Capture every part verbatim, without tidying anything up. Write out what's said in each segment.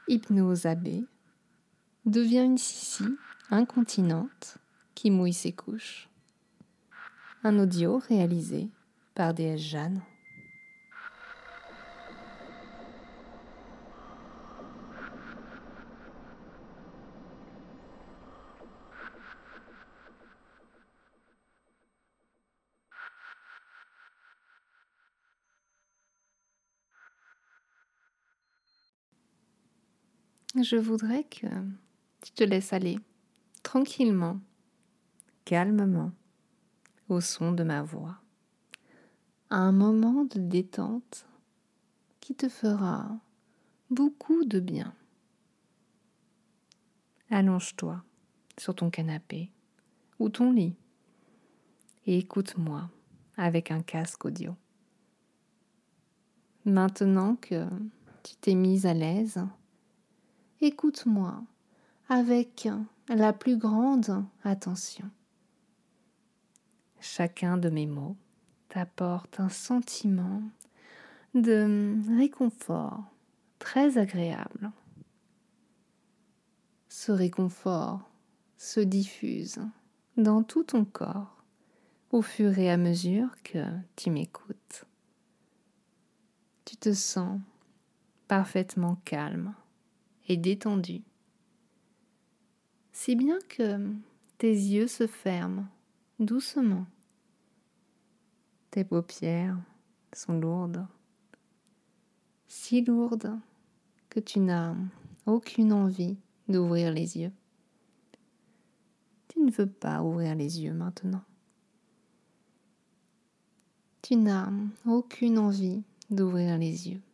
Hypnose A B devient une Sissi incontinente qui mouille ses couches. Un audio réalisé par D S Jeanne. Je voudrais que tu te laisses aller tranquillement, calmement, au son de ma voix, à un moment de détente qui te fera beaucoup de bien. Allonge-toi sur ton canapé ou ton lit et écoute-moi avec un casque audio. Maintenant que tu t'es mise à l'aise, écoute-moi avec la plus grande attention. Chacun de mes mots t'apporte un sentiment de réconfort très agréable. Ce réconfort se diffuse dans tout ton corps au fur et à mesure que tu m'écoutes. Tu te sens parfaitement calme et détendu, si bien que tes yeux se ferment doucement. Tes paupières sont lourdes, si lourdes que tu n'as aucune envie d'ouvrir les yeux. Tu ne veux pas ouvrir les yeux maintenant. Tu n'as aucune envie d'ouvrir les yeux.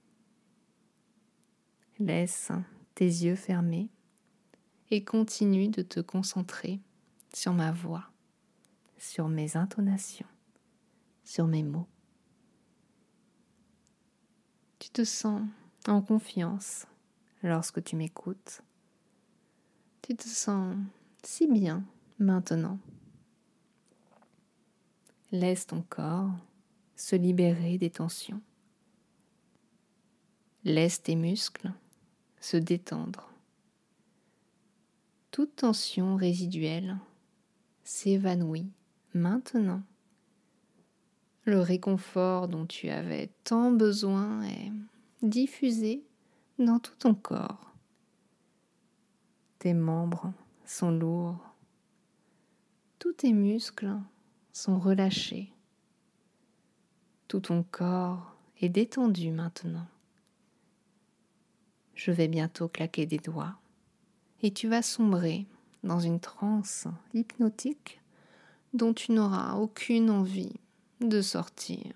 Laisse tes yeux fermés et continue de te concentrer sur ma voix, sur mes intonations, sur mes mots. Tu te sens en confiance lorsque tu m'écoutes. Tu te sens si bien maintenant. Laisse ton corps se libérer des tensions. Laisse tes muscles se détendre. Toute tension résiduelle s'évanouit maintenant. Le réconfort dont tu avais tant besoin est diffusé dans tout ton corps. Tes membres sont lourds. Tous tes muscles sont relâchés. Tout ton corps est détendu maintenant. Je vais bientôt claquer des doigts et tu vas sombrer dans une transe hypnotique dont tu n'auras aucune envie de sortir.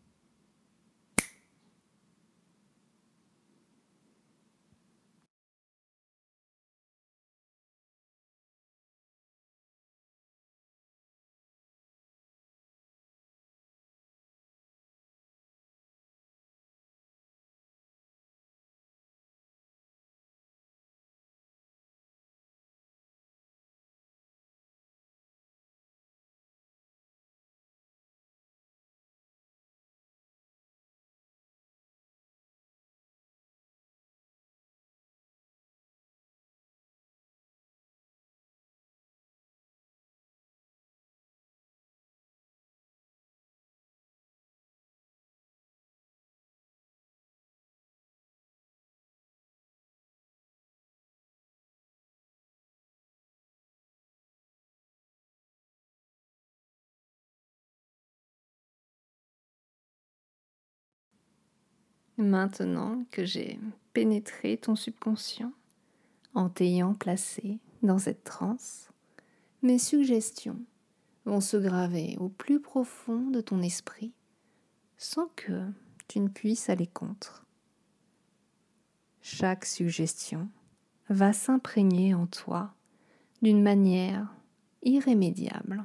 Maintenant que j'ai pénétré ton subconscient, en t'ayant placé dans cette transe, mes suggestions vont se graver au plus profond de ton esprit sans que tu ne puisses aller contre. Chaque suggestion va s'imprégner en toi d'une manière irrémédiable.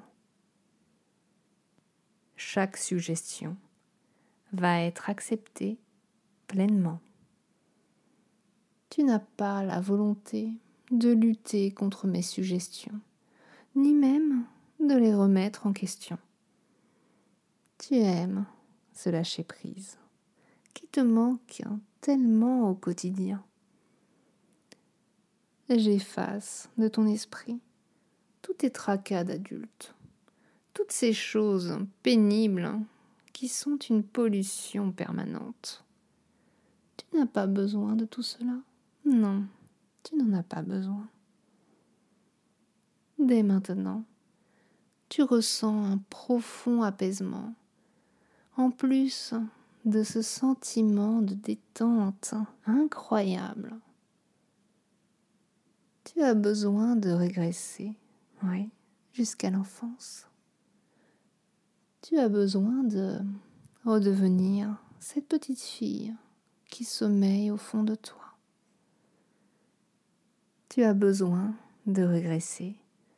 Chaque suggestion va être acceptée pleinement. Tu n'as pas la volonté de lutter contre mes suggestions, ni même de les remettre en question. Tu aimes ce lâcher-prise qui te manque tellement au quotidien. j'efface de ton esprit tous tes tracas d'adulte, toutes ces choses pénibles qui sont une pollution permanente. Tu n'as pas besoin de tout cela. Non, tu n'en as pas besoin. Dès maintenant, tu ressens un profond apaisement, en plus de ce sentiment de détente incroyable. Tu as besoin de régresser, oui, jusqu'à l'enfance. Tu as besoin de redevenir cette petite fille qui sommeille au fond de toi. Tu as besoin de régresser.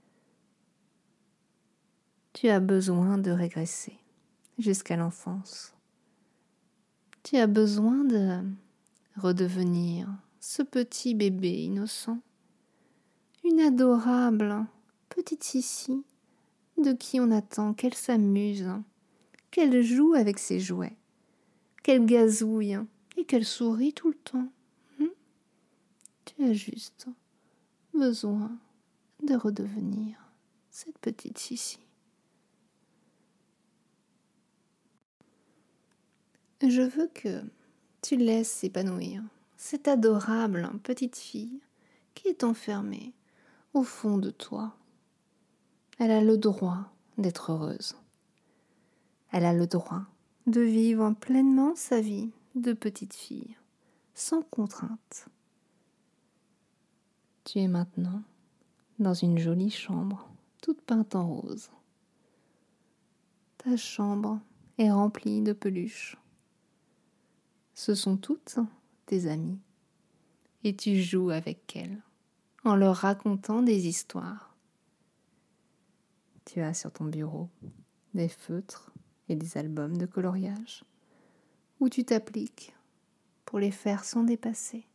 Tu as besoin de régresser jusqu'à l'enfance. Tu as besoin de redevenir ce petit bébé innocent, une adorable petite Sissi de qui on attend qu'elle s'amuse, qu'elle joue avec ses jouets, qu'elle gazouille et qu'elle sourit tout le temps. Hum? Tu as juste besoin de redevenir cette petite Sissi. Je veux que tu laisses s'épanouir cette adorable petite fille qui est enfermée au fond de toi. Elle a le droit d'être heureuse. Elle a le droit de vivre pleinement sa vie de petite fille, sans contrainte. Tu es maintenant dans une jolie chambre, toute peinte en rose. Ta chambre est remplie de peluches. Ce sont toutes tes amies et tu joues avec elles en leur racontant des histoires. Tu as sur ton bureau des feutres et des albums de coloriage où tu t'appliques pour les faire s'en dépasser.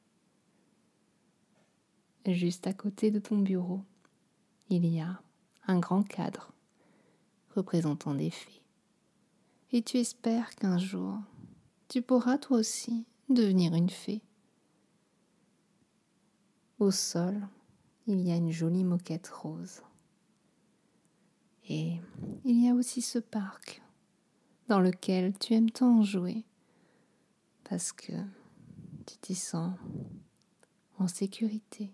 Juste à côté de ton bureau, il y a un grand cadre représentant des fées. Et tu espères qu'un jour, tu pourras toi aussi devenir une fée. Au sol, il y a une jolie moquette rose. Et il y a aussi ce parc dans lequel tu aimes tant jouer parce que tu t'y sens en sécurité.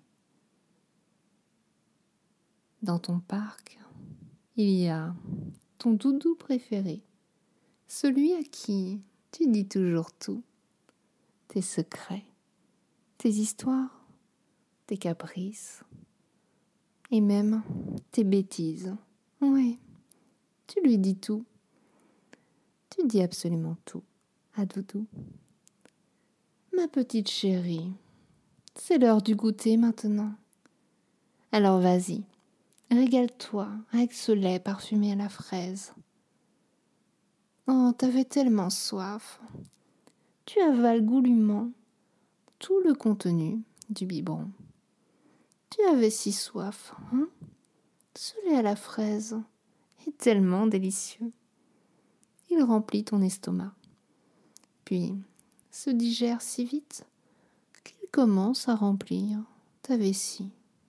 Dans ton parc, il y a ton doudou préféré, celui à qui tu dis toujours tout, tes secrets, tes histoires, tes caprices et même tes bêtises. Oui, tu lui dis tout. Tu dis absolument tout à Doudou. Ma petite chérie, c'est l'heure du goûter maintenant. Alors vas-y, régale-toi avec ce lait parfumé à la fraise. Oh, t'avais tellement soif. Tu avales goulûment tout le contenu du biberon. Tu avais si soif, hein? Ce lait à la fraise est tellement délicieux. Il remplit ton estomac, puis se digère si vite qu'il commence à remplir ta vessie.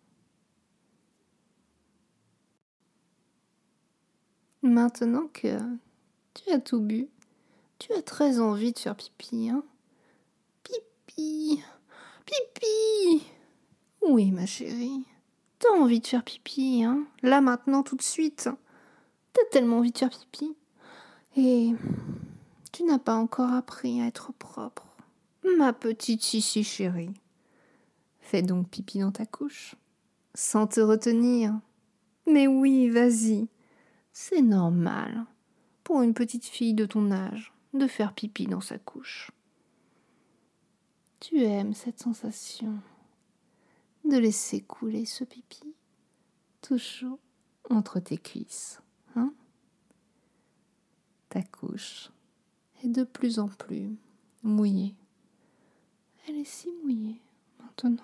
Maintenant que tu as tout bu, tu as très envie de faire pipi, hein? Pipi, pipi. Oui, ma chérie, t'as envie de faire pipi, hein? Là, maintenant, tout de suite. T'as tellement envie de faire pipi. Et tu n'as pas encore appris à être propre. Ma petite Sissi chérie. Fais donc pipi dans ta couche, sans te retenir. Mais oui, vas-y. C'est normal pour une petite fille de ton âge de faire pipi dans sa couche. Tu aimes cette sensation de laisser couler ce pipi tout chaud entre tes cuisses, hein? Ta couche est de plus en plus mouillée. Elle est si mouillée maintenant.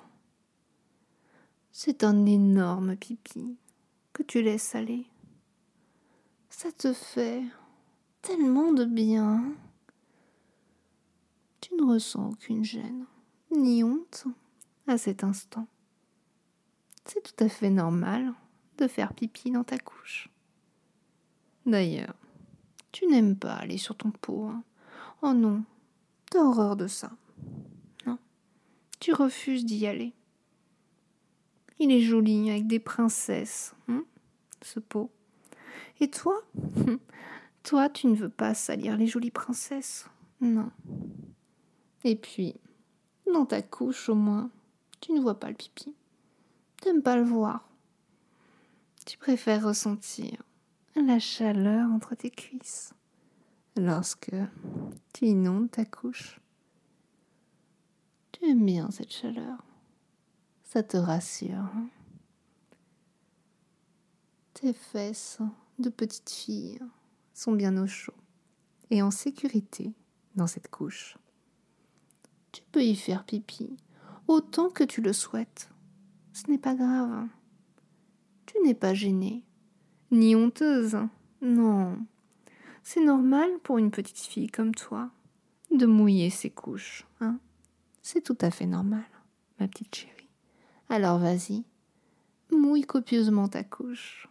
C'est un énorme pipi que tu laisses aller. Ça te fait tellement de bien. Tu ne ressens aucune gêne ni honte à cet instant. c'est tout à fait normal de faire pipi dans ta couche. D'ailleurs, tu n'aimes pas aller sur ton pot, hein. Oh non, t'as horreur de ça. Non, tu refuses d'y aller. Il est joli avec des princesses, hein, ce pot. Et toi Toi, tu ne veux pas salir les jolies princesses? Non. Et puis, dans ta couche au moins, tu ne vois pas le pipi. T'aimes pas le voir. Tu préfères ressentir la chaleur entre tes cuisses lorsque tu inondes ta couche. Tu aimes bien cette chaleur. Ça te rassure. Hein? Tes fesses de petite fille sont bien au chaud et en sécurité dans cette couche. Tu peux y faire pipi autant que tu le souhaites. Ce n'est pas grave. Tu n'es pas gênée, ni honteuse. Non, c'est normal pour une petite fille comme toi de mouiller ses couches. Hein? C'est tout à fait normal, ma petite chérie. Alors vas-y, mouille copieusement ta couche.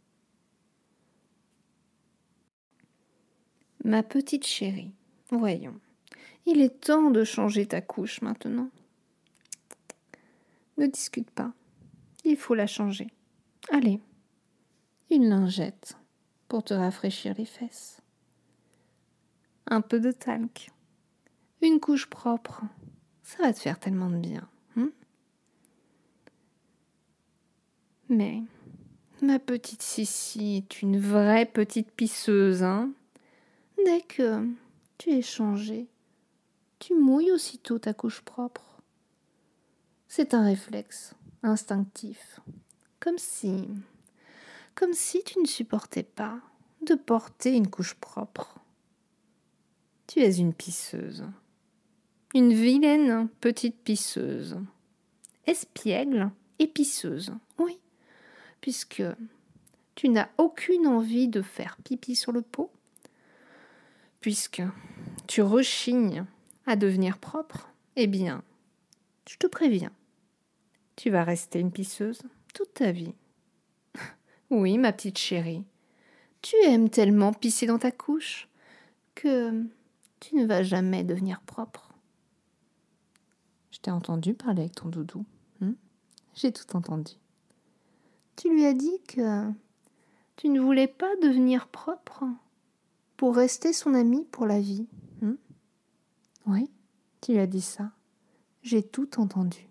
Ma petite chérie, voyons, il est temps de changer ta couche maintenant. Ne discute pas, il faut la changer. Allez, une lingette pour te rafraîchir les fesses. Un peu de talc. Une couche propre. Ça va te faire tellement de bien. Hein? Mais ma petite Sissi est une vraie petite pisseuse. Hein? Dès que tu es changée, tu mouilles aussitôt ta couche propre. C'est un réflexe instinctif. Comme si... Comme si tu ne supportais pas de porter une couche propre. Tu es une pisseuse. Une vilaine petite pisseuse. Espiègle et pisseuse, oui. Puisque tu n'as aucune envie de faire pipi sur le pot. Puisque tu rechignes à devenir propre. Eh bien, je te préviens. Tu vas rester une pisseuse toute ta vie. Oui, ma petite chérie. Tu aimes tellement pisser dans ta couche que tu ne vas jamais devenir propre. Je t'ai entendu parler avec ton doudou. Hein? J'ai tout entendu. Tu lui as dit que tu ne voulais pas devenir propre pour rester son ami pour la vie. Hein? Oui, tu lui as dit ça. J'ai tout entendu.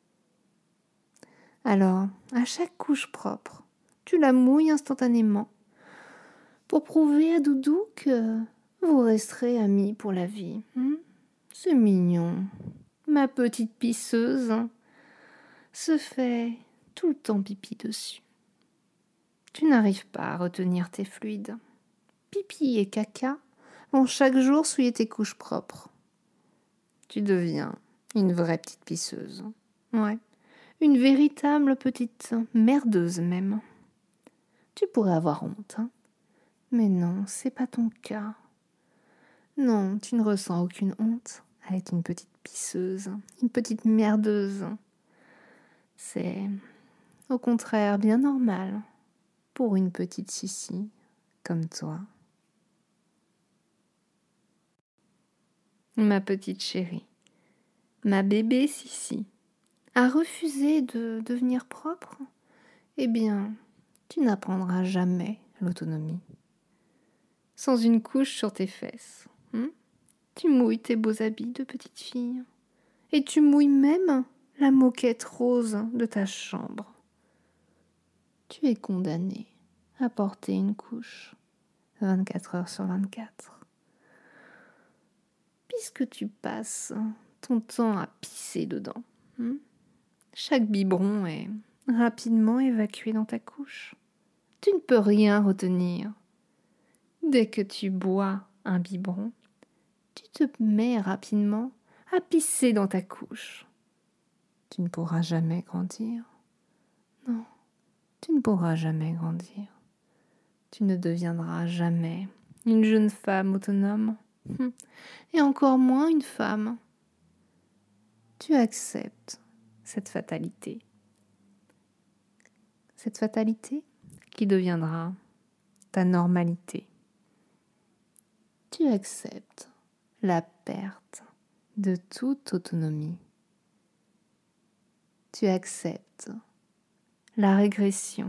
Alors, à chaque couche propre, tu la mouilles instantanément pour prouver à Doudou que vous resterez amis pour la vie. Hein? C'est mignon. Ma petite pisseuse se fait tout le temps pipi dessus. Tu n'arrives pas à retenir tes fluides. Pipi et caca vont chaque jour souiller tes couches propres. Tu deviens une vraie petite pisseuse. Ouais, une véritable petite merdeuse même. Tu pourrais avoir honte, hein? Mais non, c'est pas ton cas. Non, tu ne ressens aucune honte à être une petite pisseuse, une petite merdeuse. C'est au contraire bien normal pour une petite Sissi comme toi. Ma petite chérie, ma bébé Sissi, a refusé de devenir propre? Eh bien, tu n'apprendras jamais l'autonomie. Sans une couche sur tes fesses, hein? Tu mouilles tes beaux habits de petite fille. Et tu mouilles même la moquette rose de ta chambre. Tu es condamnée à porter une couche vingt-quatre heures sur vingt-quatre. Puisque tu passes ton temps à pisser dedans. Hein? Chaque biberon est rapidement évacué dans ta couche. Tu ne peux rien retenir. Dès que tu bois un biberon, tu te mets rapidement à pisser dans ta couche. Tu ne pourras jamais grandir. Non, tu ne pourras jamais grandir. Tu ne deviendras jamais une jeune femme autonome. Et encore moins une femme. Tu acceptes cette fatalité. cette fatalité qui deviendra ta normalité. Tu acceptes la perte de toute autonomie. Tu acceptes la régression.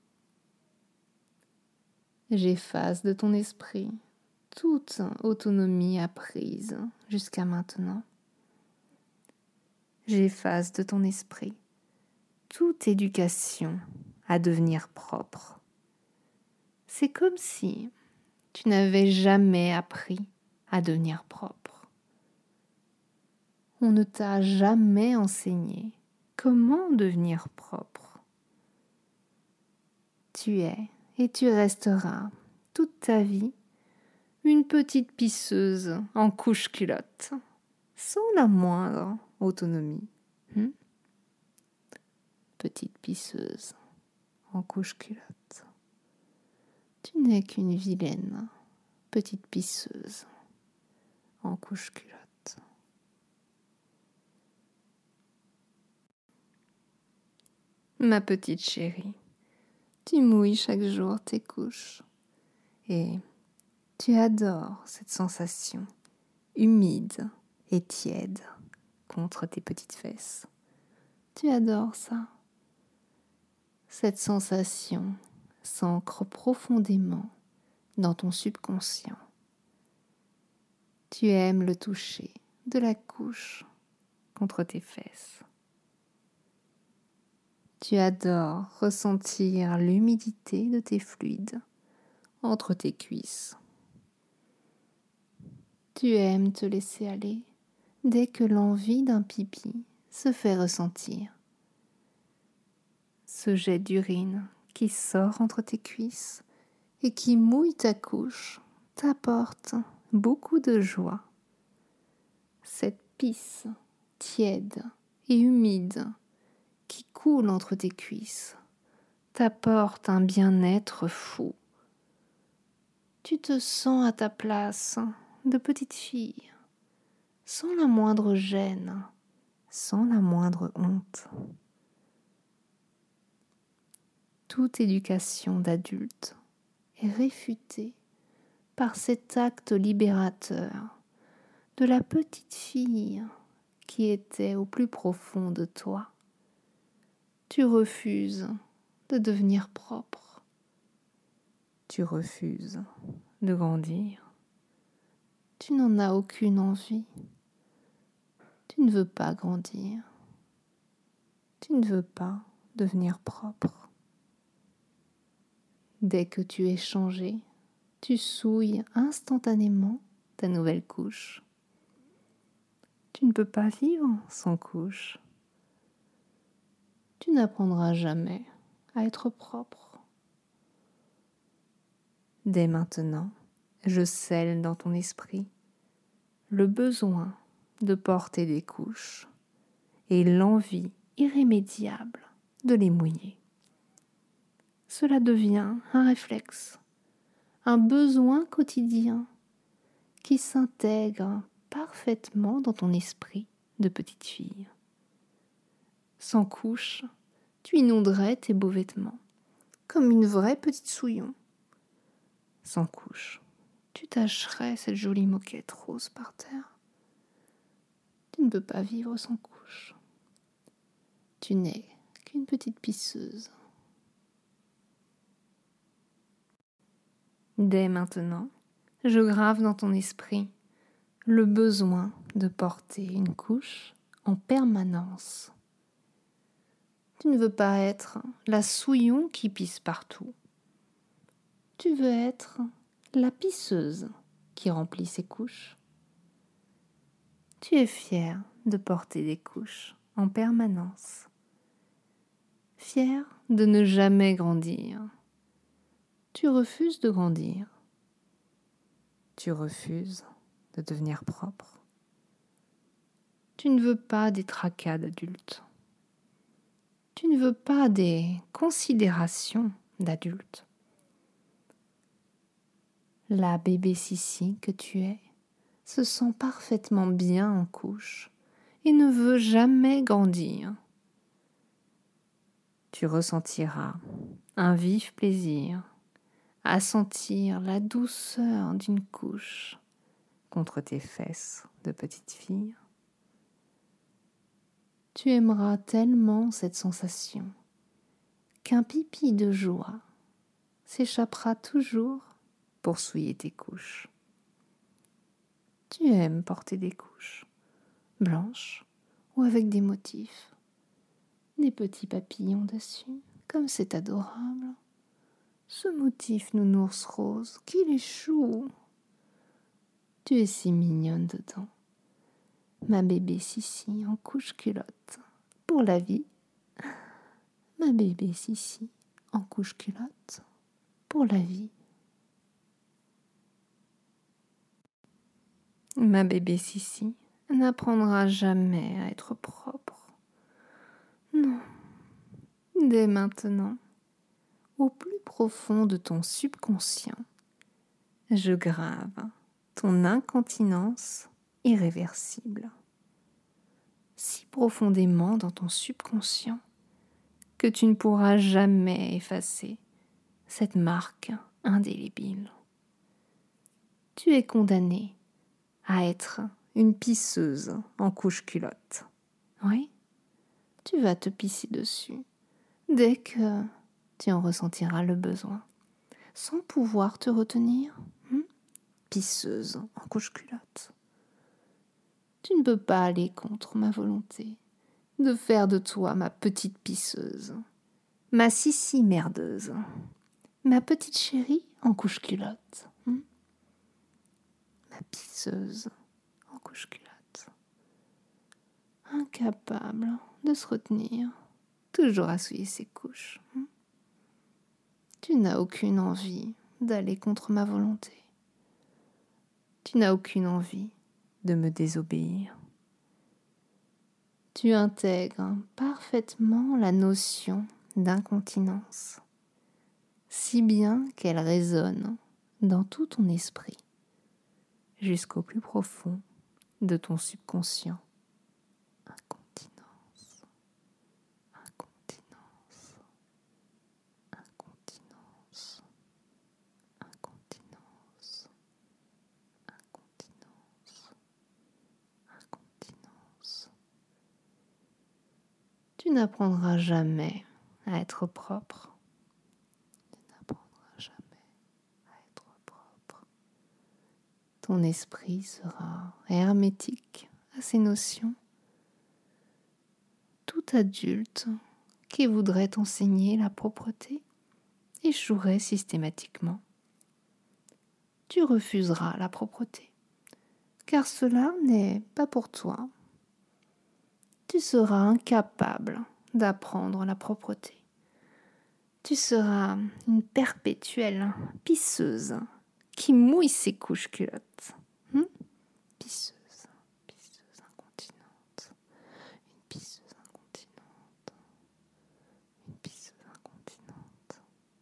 J'efface de ton esprit toute autonomie apprise jusqu'à maintenant. J'efface de ton esprit toute éducation à devenir propre. C'est comme si tu n'avais jamais appris à devenir propre. On ne t'a jamais enseigné comment devenir propre. Tu es et tu resteras toute ta vie une petite pisseuse en couche-culotte, sans la moindre autonomie. Hmm? Petite pisseuse en couche-culotte. Tu n'es qu'une vilaine petite pisseuse en couche-culotte. Ma petite chérie, tu mouilles chaque jour tes couches et tu adores cette sensation humide et tiède contre tes petites fesses. Tu adores ça. Cette sensation s'ancre profondément dans ton subconscient. Tu aimes le toucher de la couche contre tes fesses. Tu adores ressentir l'humidité de tes fluides entre tes cuisses. Tu aimes te laisser aller dès que l'envie d'un pipi se fait ressentir. Ce jet d'urine qui sort entre tes cuisses et qui mouille ta couche t'apporte beaucoup de joie. Cette pisse tiède et humide qui coule entre tes cuisses t'apporte un bien-être fou. Tu te sens à ta place de petite fille, sans la moindre gêne, sans la moindre honte. Toute éducation d'adulte est réfutée par cet acte libérateur de la petite fille qui était au plus profond de toi. Tu refuses de devenir propre. Tu refuses de grandir. Tu n'en as aucune envie. Tu ne veux pas grandir. Tu ne veux pas devenir propre. Dès que tu es changé, tu souilles instantanément ta nouvelle couche. Tu ne peux pas vivre sans couche. Tu n'apprendras jamais à être propre. Dès maintenant, je scelle dans ton esprit le besoin de porter des couches et l'envie irrémédiable de les mouiller. Cela devient un réflexe, un besoin quotidien qui s'intègre parfaitement dans ton esprit de petite fille. Sans couche, tu inonderais tes beaux vêtements, comme une vraie petite souillon. Sans couche, tu tâcherais cette jolie moquette rose par terre. Tu ne peux pas vivre sans couche. Tu n'es qu'une petite pisseuse. Dès maintenant, je grave dans ton esprit le besoin de porter une couche en permanence. Tu ne veux pas être la souillon qui pisse partout. Tu veux être la pisseuse qui remplit ses couches. Tu es fière de porter des couches en permanence. Fière de ne jamais grandir. Tu refuses de grandir. Tu refuses de devenir propre. Tu ne veux pas des tracas d'adultes. Tu ne veux pas des considérations d'adultes. La bébé Sissi que tu es se sent parfaitement bien en couche et ne veut jamais grandir. Tu ressentiras un vif plaisir à sentir la douceur d'une couche contre tes fesses de petite fille. Tu aimeras tellement cette sensation qu'un pipi de joie s'échappera toujours pour souiller tes couches. Tu aimes porter des couches blanches ou avec des motifs, des petits papillons dessus, comme c'est adorable. Ce motif nounours rose, qu'il est chou. Tu es si mignonne dedans, ma bébé Sissi en couche culotte pour la vie. Ma bébé Sissi en couche culotte pour la vie. Ma bébé Sissi n'apprendra jamais à être propre. Non, dès maintenant, au plus profond de ton subconscient, je grave ton incontinence irréversible, si profondément dans ton subconscient que tu ne pourras jamais effacer cette marque indélébile. Tu es condamné à être une pisseuse en couche culotte. Oui, tu vas te pisser dessus dès que tu en ressentiras le besoin, sans pouvoir te retenir. Hmm? Pisseuse en couche culotte. Tu ne peux pas aller contre ma volonté de faire de toi ma petite pisseuse, ma Sissi merdeuse, ma petite chérie en couche culotte. Hmm? Ma pisseuse en couche culotte. Incapable de se retenir, toujours à souiller ses couches. Hmm? Tu n'as aucune envie d'aller contre ma volonté. Tu n'as aucune envie de me désobéir. Tu intègres parfaitement la notion d'incontinence, si bien qu'elle résonne dans tout ton esprit, jusqu'au plus profond de ton subconscient. Incontinence, incontinence, incontinence, incontinence, incontinence, incontinence. Tu n'apprendras jamais à être propre. Tu n'apprendras jamais à être propre. Ton esprit sera hermétique à ces notions. Tout adulte qui voudrait t'enseigner la propreté échouerait systématiquement. Tu refuseras la propreté, car cela n'est pas pour toi. Tu seras incapable d'apprendre la propreté. Tu seras une perpétuelle pisseuse qui mouille ses couches culottes. Hum? Pisseuse, pisseuse incontinente, une pisseuse incontinente, une pisseuse incontinente.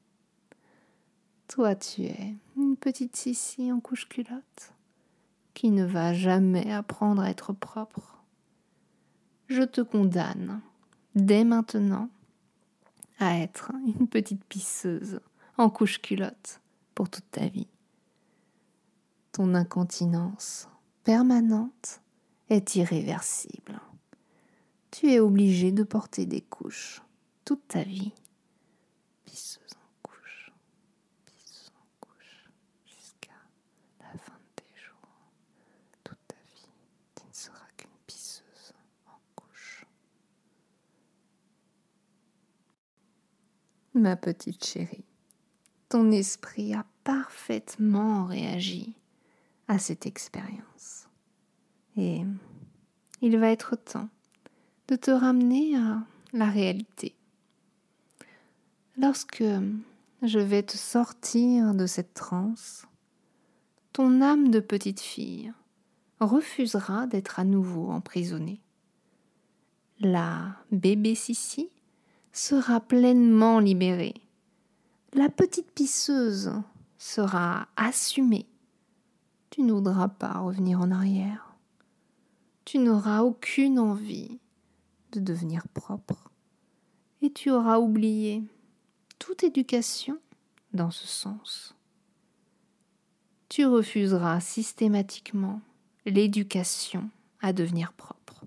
Toi, tu es une petite Sissi en couche culotte qui ne va jamais apprendre à être propre. Je te condamne dès maintenant à être une petite pisseuse en couche culotte pour toute ta vie. Ton incontinence permanente est irréversible. Tu es obligé de porter des couches toute ta vie. Pisseuse en couche, pisseuse en couche, jusqu'à la fin de tes jours. Toute ta vie, tu ne seras qu'une pisseuse en couche. Ma petite chérie, ton esprit a parfaitement réagi à cette expérience. Et il va être temps de te ramener à la réalité. Lorsque je vais te sortir de cette transe, ton âme de petite fille refusera d'être à nouveau emprisonnée. La bébé Sissi sera pleinement libérée. La petite pisseuse sera assumée. Tu ne voudras pas revenir en arrière. Tu n'auras aucune envie de devenir propre et tu auras oublié toute éducation dans ce sens. Tu refuseras systématiquement l'éducation à devenir propre.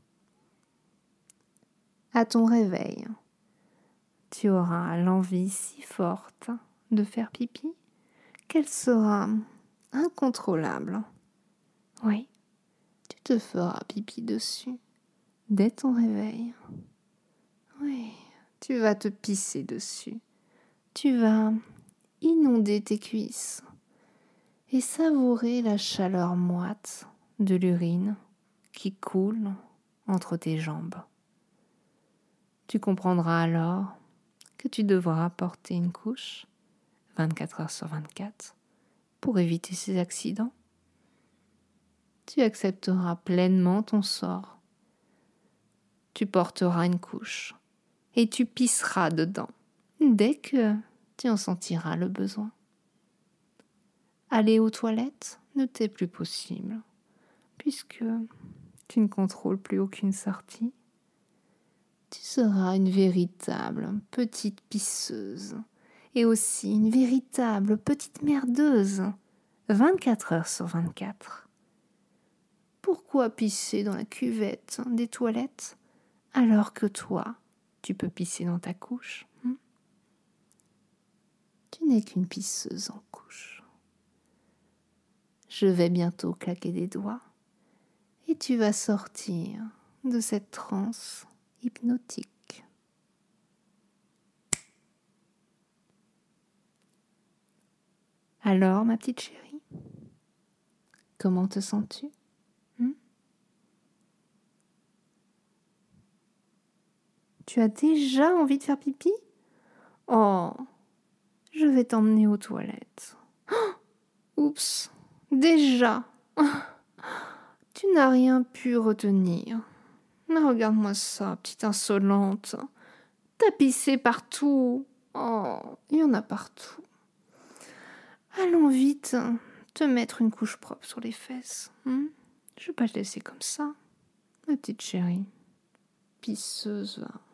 À ton réveil, tu auras l'envie si forte de faire pipi qu'elle sera incontrôlable. Oui, tu te feras pipi dessus dès ton réveil. Oui, tu vas te pisser dessus. Tu vas inonder tes cuisses et savourer la chaleur moite de l'urine qui coule entre tes jambes. Tu comprendras alors que tu devras porter une couche vingt-quatre heures sur vingt-quatre pour éviter ces accidents. Tu accepteras pleinement ton sort. Tu porteras une couche et tu pisseras dedans dès que tu en sentiras le besoin. Aller aux toilettes ne t'est plus possible puisque tu ne contrôles plus aucune sortie. Tu seras une véritable petite pisseuse et aussi une véritable petite merdeuse vingt-quatre heures sur vingt-quatre. Pourquoi pisser dans la cuvette des toilettes alors que toi, tu peux pisser dans ta couche hein? Tu n'es qu'une pisseuse en couche. Je vais bientôt claquer des doigts et tu vas sortir de cette transe hypnotique. Alors, ma petite chérie, comment te sens-tu hmm Tu as déjà envie de faire pipi? Oh, je vais t'emmener aux toilettes. Oh, oups, déjà. Tu n'as rien pu retenir. Mais regarde-moi ça, petite insolente. T'as pissé partout. Oh, il y en a partout. Allons vite te mettre une couche propre sur les fesses. Hein? Je vais pas te laisser comme ça, ma petite chérie. Pisseuse, va.